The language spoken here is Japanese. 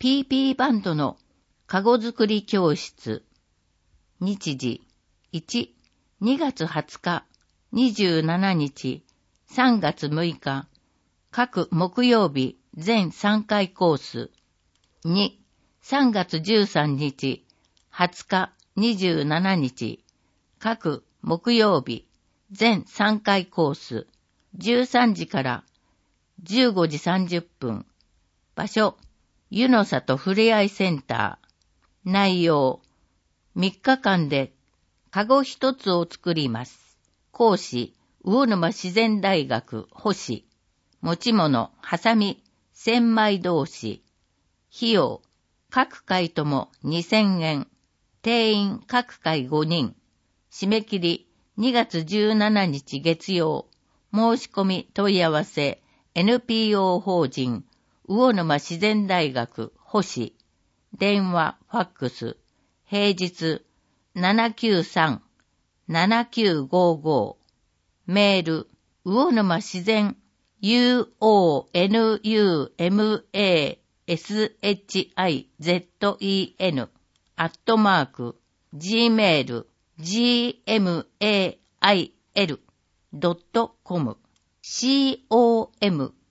PP バンドのカゴ作り教室。日時1、2月20日、27日、3月6日、各木曜日全3回コース。2、3月13日、20日、27日、各木曜日全3回コース。13時から15時30分。場所、湯の里ふれあいセンター。内容、3日間でカゴ一つを作ります。講師、魚沼自然大学星。持ち物、ハサミ、千枚同士。費用、各回とも2000円。定員各回5人。締め切り2月17日月曜。申し込み問い合わせ NPO 法人魚沼自然大学星。電話ファックス平日793-7955。メール魚沼自然 UONUMASHIZEN @gmail.com